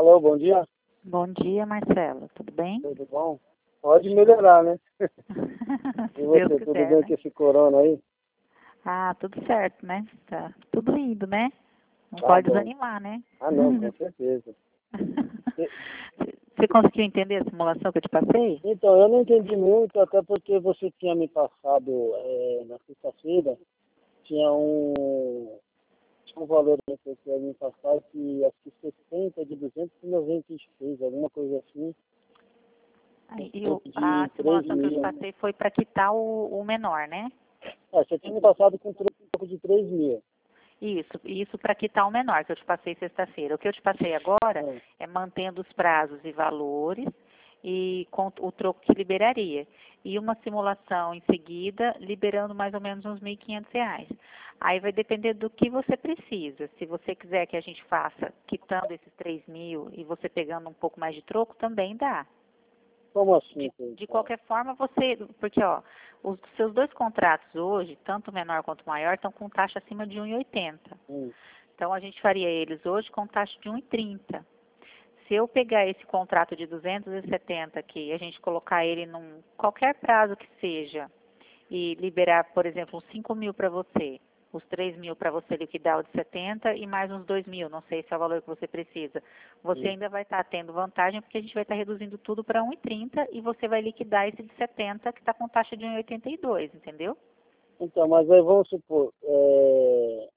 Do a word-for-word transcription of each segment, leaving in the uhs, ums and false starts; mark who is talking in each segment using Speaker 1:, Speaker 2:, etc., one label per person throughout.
Speaker 1: Alô, bom dia.
Speaker 2: Bom dia, Marcelo. Tudo bem?
Speaker 1: Tudo bom? Pode melhorar, né?
Speaker 2: Se
Speaker 1: E
Speaker 2: Deus
Speaker 1: você, tudo
Speaker 2: quiser,
Speaker 1: bem
Speaker 2: né?
Speaker 1: com esse corona aí?
Speaker 2: Ah, tudo certo, né? Tá tudo indo, né? Não
Speaker 1: Ah,
Speaker 2: pode
Speaker 1: bom.
Speaker 2: desanimar, né?
Speaker 1: Ah, não, com certeza. E-
Speaker 2: Você conseguiu entender a simulação que eu te passei?
Speaker 1: Então, eu não entendi muito, até porque você tinha me passado é, na sexta-feira, tinha um, tinha um valor que você tinha me passado que acho que sessenta de duzentos e noventa e seis, alguma coisa assim, um
Speaker 2: Aí, eu,
Speaker 1: troco
Speaker 2: a
Speaker 1: de três
Speaker 2: simulação que eu te
Speaker 1: mil.
Speaker 2: passei foi para quitar o, o menor, né?
Speaker 1: É, você tinha me passado com um troco de três mil.
Speaker 2: Isso, isso para quitar o menor que eu te passei sexta-feira. O que eu te passei agora
Speaker 1: É.
Speaker 2: é mantendo os prazos e valores e com o troco que liberaria. E uma simulação em seguida, liberando mais ou menos uns mil e quinhentos reais. Aí vai depender do que você precisa. Se você quiser que a gente faça quitando esses três mil e você pegando um pouco mais de troco, também dá.
Speaker 1: Como assim?
Speaker 2: De,
Speaker 1: Então?
Speaker 2: de qualquer forma, você, porque ó, os seus dois contratos hoje, tanto o menor quanto o maior, estão com taxa acima de um e oitenta.
Speaker 1: Hum.
Speaker 2: Então a gente faria eles hoje com taxa de um e trinta. Se eu pegar esse contrato de duzentos e setenta aqui, a gente colocar ele num qualquer prazo que seja e liberar, por exemplo, uns cinco mil para você, os três mil para você liquidar o de setenta e mais uns dois mil, não sei se é o valor que você precisa. Você
Speaker 1: Hum.
Speaker 2: ainda vai estar tendo vantagem porque a gente vai estar reduzindo tudo para um e trinta e você vai liquidar esse de setenta que está com taxa de um e oitenta e dois, entendeu?
Speaker 1: Então, mas aí vamos supor, é,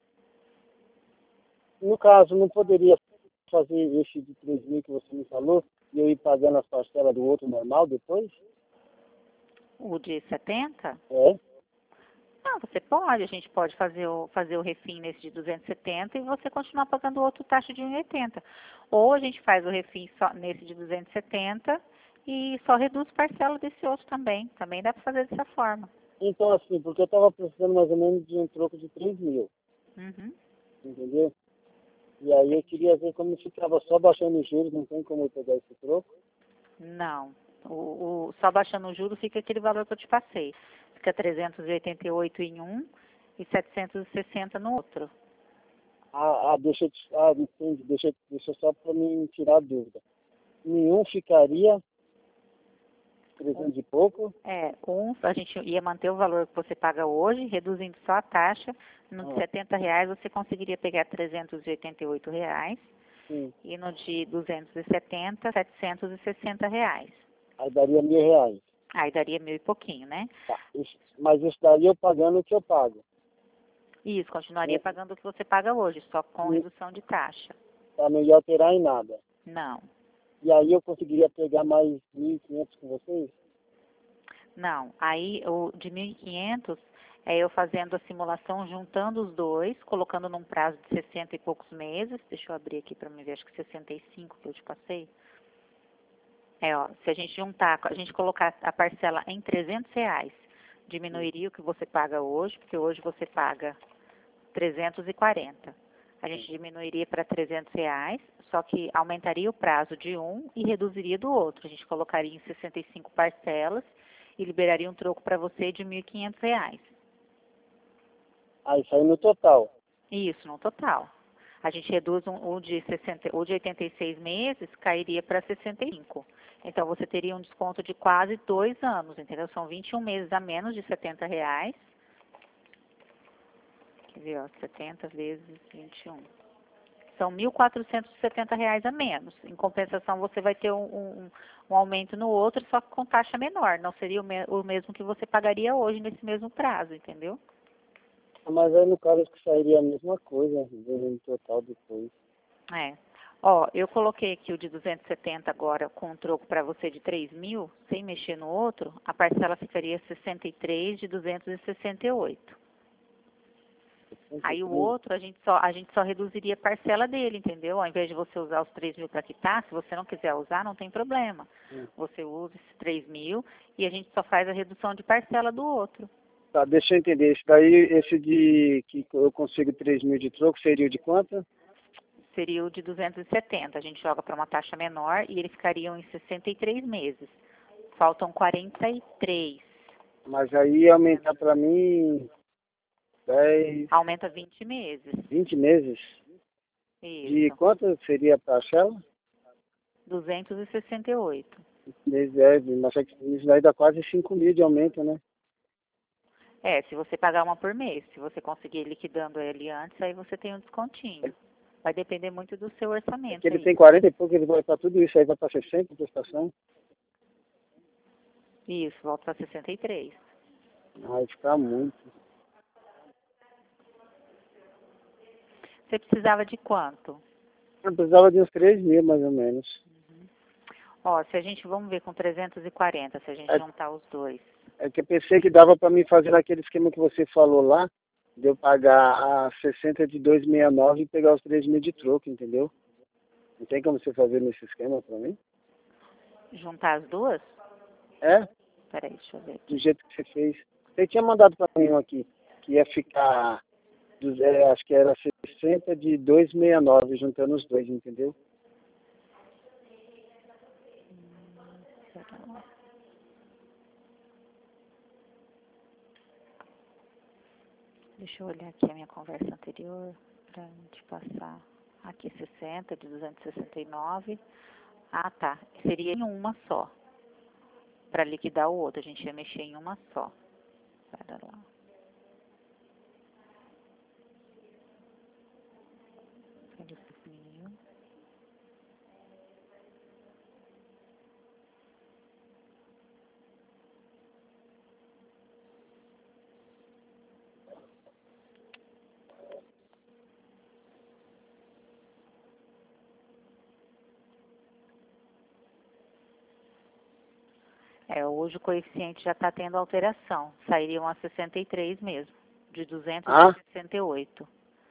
Speaker 1: no caso, não poderia fazer esse de três mil que você me falou e eu ir pagando as parcelas do outro normal depois?
Speaker 2: O de setenta?
Speaker 1: É?
Speaker 2: Não, você pode, a gente pode fazer o, fazer o refim nesse de duzentos e setenta e você continuar pagando outro taxa de um e oitenta. Ou a gente faz o refim só nesse de duzentos e setenta e só reduz parcela desse outro também. Também dá para fazer dessa forma.
Speaker 1: Então, assim, porque eu estava precisando mais ou menos de um troco de três mil,
Speaker 2: Uhum,
Speaker 1: entendeu? E aí eu
Speaker 2: entendi.
Speaker 1: queria ver como ficava só baixando os juros, não tem como eu pegar esse troco.
Speaker 2: Não. O, o- só baixando o juro fica aquele valor que eu te passei. Fica trezentos e oitenta e oito em um e setecentos e sessenta no outro.
Speaker 1: Ah, ah deixa eu, te- ah, entendi, deixa, deixa só para me tirar a dúvida. Nenhum ficaria trezentos e pouco?
Speaker 2: É, um, a gente ia manter o valor que você paga hoje, reduzindo só a taxa. No de
Speaker 1: Ah,
Speaker 2: setenta reais você conseguiria pegar trezentos e oitenta e oito reais
Speaker 1: sim.
Speaker 2: e no de duzentos e setenta, setecentos e sessenta reais.
Speaker 1: Aí daria mil reais.
Speaker 2: Aí daria mil e pouquinho, né?
Speaker 1: Tá. Isso- mas isso daí eu pagando o que eu pago.
Speaker 2: Isso, continuaria
Speaker 1: Né?
Speaker 2: pagando o que você paga hoje, só com
Speaker 1: E
Speaker 2: redução de taxa.
Speaker 1: tá, não ia alterar em nada.
Speaker 2: Não,
Speaker 1: E aí eu conseguiria pegar mais mil e quinhentos com vocês?
Speaker 2: não. Aí o de mil e quinhentos é eu fazendo a simulação, juntando os dois, colocando num prazo de sessenta e poucos meses. Deixa eu abrir aqui para me ver, acho que sessenta e cinco que eu te passei. É, ó, se a gente juntar, a gente colocar a parcela em trezentos reais, diminuiria o que você paga hoje, porque hoje você paga trezentos e quarenta. A gente diminuiria para trezentos reais, só que aumentaria o prazo de um e reduziria do outro. A gente colocaria em sessenta e cinco parcelas e liberaria um troco para você de mil e quinhentos reais.
Speaker 1: Aí sai no total.
Speaker 2: Isso, no total. A gente reduz um, o, de sessenta, o de oitenta e seis meses, cairia para sessenta e cinco. Então, você teria um desconto de quase dois anos, entendeu? São vinte e um meses a menos de setenta reais. Quer ver, ó, setenta vezes vinte e um. São mil quatrocentos e setenta reais a menos. Em compensação, você vai ter um, um, um aumento no outro, só que com taxa menor. Não seria o, me, o mesmo que você pagaria hoje nesse mesmo prazo, entendeu?
Speaker 1: Mas aí no caso acho que sairia a mesma coisa, vendo no total depois.
Speaker 2: É. Ó, eu coloquei aqui o de duzentos e setenta agora com um troco para você de três mil, sem mexer no outro, a parcela ficaria sessenta e três de duzentos e sessenta e oito. Aí o
Speaker 1: sessenta e três.
Speaker 2: outro, a gente só, a gente só reduziria a parcela dele, entendeu? Ao invés de você usar os três mil para quitar, se você não quiser usar, não tem problema.
Speaker 1: Hum.
Speaker 2: Você usa esses três mil e a gente só faz a redução de parcela do outro.
Speaker 1: Tá, deixa eu entender. Esse daí, esse de que eu consigo três mil de troco, seria o de quanto?
Speaker 2: Seria o de duzentos e setenta. A gente joga para uma taxa menor e ele ficaria em sessenta e três meses. Faltam quarenta e três.
Speaker 1: Mas aí ia aumentar para mim dez,
Speaker 2: Aumenta vinte meses.
Speaker 1: vinte meses. De
Speaker 2: Isso.
Speaker 1: quanto seria a parcela?
Speaker 2: duzentos e sessenta e oito.
Speaker 1: É, mas é que isso daí dá quase cinco mil de aumento, né?
Speaker 2: É, se você pagar uma por mês. Se você conseguir liquidando ele antes, aí você tem um descontinho. Vai depender muito do seu
Speaker 1: É
Speaker 2: orçamento
Speaker 1: que ele
Speaker 2: aí.
Speaker 1: tem quarenta e pouco, ele vai para tudo isso, aí vai para sessenta a prestação.
Speaker 2: Isso, volta para sessenta e três.
Speaker 1: Vai ficar muito.
Speaker 2: Você precisava de quanto?
Speaker 1: Eu precisava de uns três mil, mais ou menos.
Speaker 2: Ó, se a gente, vamos ver com trezentos e quarenta, se a gente
Speaker 1: É,
Speaker 2: juntar os dois.
Speaker 1: é que eu pensei que dava para mim fazer aquele esquema que você falou lá, de eu pagar a sessenta de duzentos e sessenta e nove e pegar os três mil de troco, entendeu? Não tem como você fazer nesse esquema para mim?
Speaker 2: Juntar as duas?
Speaker 1: É?
Speaker 2: Peraí, deixa eu ver
Speaker 1: Do
Speaker 2: aqui.
Speaker 1: jeito que você fez. Você tinha mandado para mim um aqui, que ia ficar, dos- é, acho que era sessenta de duzentos e sessenta e nove, juntando os dois, entendeu?
Speaker 2: Deixa eu olhar aqui a minha conversa anterior para te passar. Aqui sessenta de duzentos e sessenta e nove. Ah, tá. Seria em uma só. Para liquidar o outro, a gente ia mexer em uma só. Pera lá. Ele sumiu. É, hoje o coeficiente já está tendo alteração. Sairiam a sessenta e três mesmo, de duzentos
Speaker 1: Ah,
Speaker 2: e sessenta e oito.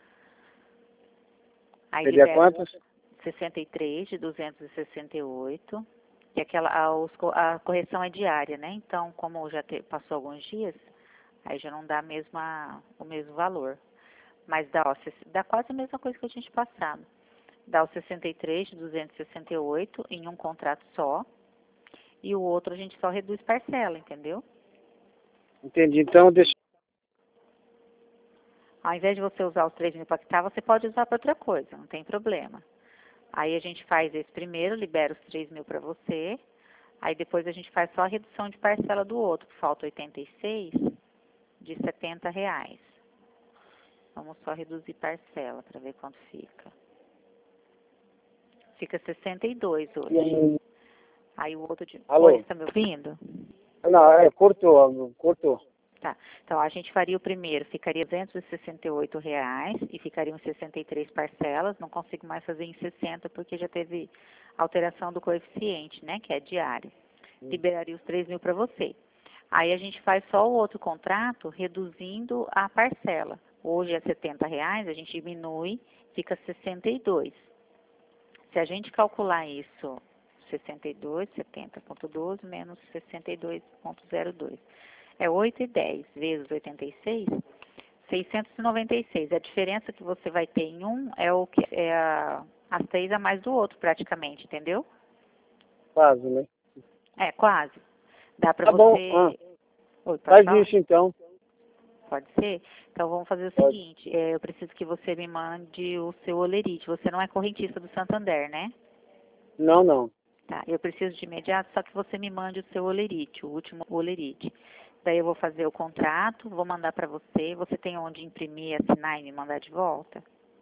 Speaker 2: Aí
Speaker 1: seria
Speaker 2: libera
Speaker 1: quantos?
Speaker 2: sessenta e três de duzentos e sessenta e oito. E aquela, a, os co- a correção é diária, né? Então, como já te- passou alguns dias, aí já não dá a mesma, o mesmo valor. Mas dá, ó, ses- dá quase a mesma coisa que a gente passado. Dá o sessenta e três de duzentos e sessenta e oito em um contrato só. E o outro a gente só reduz parcela, entendeu?
Speaker 1: Entendi. Então, deixa.
Speaker 2: Ao invés de você usar os três mil para quitar, você pode usar para outra coisa, não tem problema. Aí a gente faz esse primeiro, libera os três mil para você. Aí depois a gente faz só a redução de parcela do outro, que falta oitenta e seis, de setenta reais. Vamos só reduzir parcela para ver quanto fica. Fica sessenta e dois
Speaker 1: E
Speaker 2: hoje.
Speaker 1: aí?
Speaker 2: Aí o outro de...
Speaker 1: Alô?
Speaker 2: Oi, está me ouvindo?
Speaker 1: Não, é, cortou, cortou.
Speaker 2: Tá. Então a gente faria o primeiro, ficaria duzentos e sessenta e oito reais e ficariam sessenta e três parcelas. Não consigo mais fazer em sessenta porque já teve alteração do coeficiente, né? Que é diário.
Speaker 1: Hum.
Speaker 2: Liberaria os três mil para você. Aí a gente faz só o outro contrato reduzindo a parcela. Hoje é setenta reais, a gente diminui, fica sessenta e dois. Se a gente calcular isso, sessenta e dois, setenta ponto doze menos sessenta e dois ponto zero dois. É oito e dez vezes oitenta e seis, seiscentos e noventa e seis. A diferença que você vai ter em um é, o que, é a, as três a mais do outro, praticamente, entendeu?
Speaker 1: Quase, né?
Speaker 2: É, quase. Dá para
Speaker 1: Tá bom.
Speaker 2: você...
Speaker 1: Ah,
Speaker 2: Oi, pode
Speaker 1: faz
Speaker 2: falar?
Speaker 1: isso então.
Speaker 2: Pode ser? Então vamos fazer o
Speaker 1: Pode.
Speaker 2: seguinte, é, eu preciso que você me mande o seu olerite. Você não é correntista do Santander, né?
Speaker 1: Não, não.
Speaker 2: Tá, eu preciso de imediato, só que você me mande o seu olerite, o último olerite. Daí eu vou fazer o contrato, vou mandar para você. Você tem onde imprimir, assinar e me mandar de volta?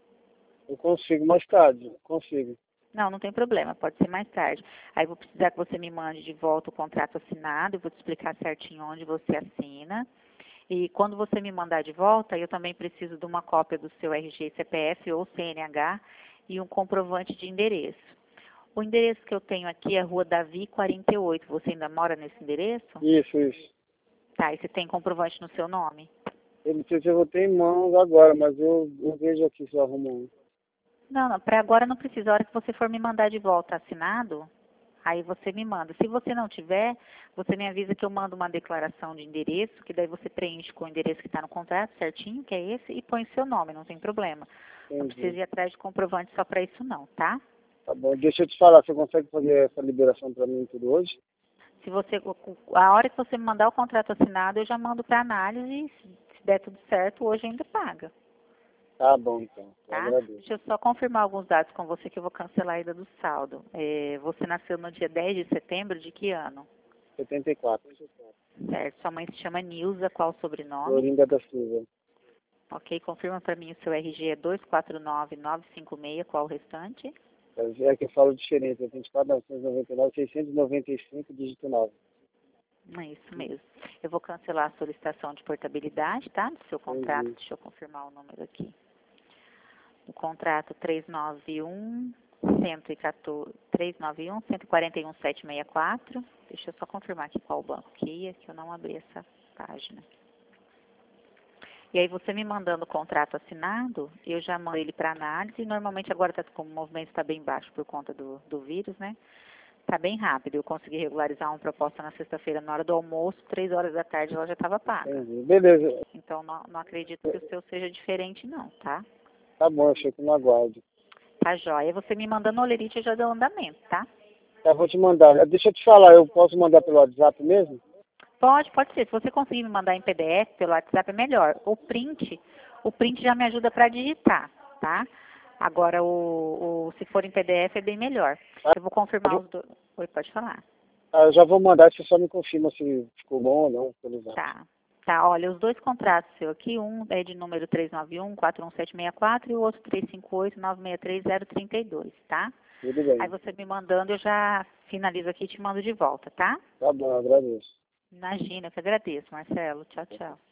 Speaker 1: Eu consigo mais tarde. Consigo.
Speaker 2: Não, não tem problema, pode ser mais tarde. Aí eu vou precisar que você me mande de volta o contrato assinado, eu vou te explicar certinho onde você assina. E quando você me mandar de volta, eu também preciso de uma cópia do seu R G, C P F ou C N H e um comprovante de endereço. O endereço que eu tenho aqui é Rua Davi quarenta e oito. Você ainda mora nesse endereço?
Speaker 1: Isso, isso.
Speaker 2: Tá, e você tem comprovante no seu nome?
Speaker 1: Eu não sei se eu vou ter em mãos agora, mas eu, eu vejo aqui se eu arrumo um.
Speaker 2: Não, não, para agora não precisa. A hora que você for me mandar de volta assinado, aí você me manda. Se você não tiver, você me avisa que eu mando uma declaração de endereço, que daí você preenche com o endereço que está no contrato, certinho, que é esse, e põe o seu nome, não tem problema. Não
Speaker 1: Entendi.
Speaker 2: precisa ir atrás de comprovante só para isso não, tá?
Speaker 1: Tá bom. Deixa eu te falar, você consegue fazer essa liberação pra mim tudo hoje?
Speaker 2: Se você, a hora que você me mandar o contrato assinado, eu já mando para análise, e se der tudo certo, hoje ainda paga.
Speaker 1: Tá bom, então. Eu
Speaker 2: Tá?
Speaker 1: agradeço.
Speaker 2: Deixa eu só confirmar alguns dados com você que eu vou cancelar a ida do saldo. É, você nasceu no dia dez de setembro de que ano?
Speaker 1: setenta e quatro.
Speaker 2: Certo. Sua mãe se chama Nilza, qual o sobrenome?
Speaker 1: Florinda da Silva.
Speaker 2: Ok, confirma para mim o seu R G é dois quatro nove nove cinco seis, qual o restante?
Speaker 1: É que eu falo diferente. É vinte e quatro, novecentos e noventa e nove, seiscentos e noventa e cinco, dígito nove.
Speaker 2: É isso mesmo. Eu vou cancelar a solicitação de portabilidade, tá? Do seu contrato.
Speaker 1: Entendi.
Speaker 2: Deixa eu confirmar o número aqui. O contrato trezentos e noventa e um, cento e quatorze, trezentos e noventa e um, cento e quarenta e um, setecentos e sessenta e quatro. Deixa eu só confirmar aqui qual banco que ia, que eu não abri essa página. E aí você me mandando o contrato assinado, eu já mando ele para análise. Normalmente agora, tá, como o movimento está bem baixo por conta do, do vírus, né? Está bem rápido. Eu consegui regularizar uma proposta na sexta-feira, na hora do almoço, três horas da tarde ela já estava paga.
Speaker 1: Entendi. Beleza.
Speaker 2: Então não, não acredito que o seu seja diferente não, tá?
Speaker 1: Tá bom, eu fico no aguardo.
Speaker 2: Tá joia. Você me mandando o olerite, eu já dou andamento, tá?
Speaker 1: Tá, vou te mandar. Deixa eu te falar, eu posso mandar pelo WhatsApp mesmo?
Speaker 2: Pode, pode ser. Se você conseguir me mandar em P D F pelo WhatsApp é melhor. O print, o print já me ajuda para digitar, tá? Agora, o, o, se for em P D F é bem melhor. Eu vou confirmar os dois. Oi, pode falar.
Speaker 1: Ah, eu já vou mandar, você só me confirma se ficou bom ou não, pelo WhatsApp.
Speaker 2: Tá. Tá, olha, os dois contratos seu aqui, um é de número trezentos e noventa e um, quatro um sete seis quatro e o outro trezentos e cinquenta e oito, novecentos e sessenta e três, zero trinta e dois, tá?
Speaker 1: Tudo bem.
Speaker 2: Aí você me mandando, eu já finalizo aqui e te mando de volta, tá?
Speaker 1: Tá bom, eu agradeço.
Speaker 2: Imagina, eu que agradeço, Marcelo. Tchau, tchau.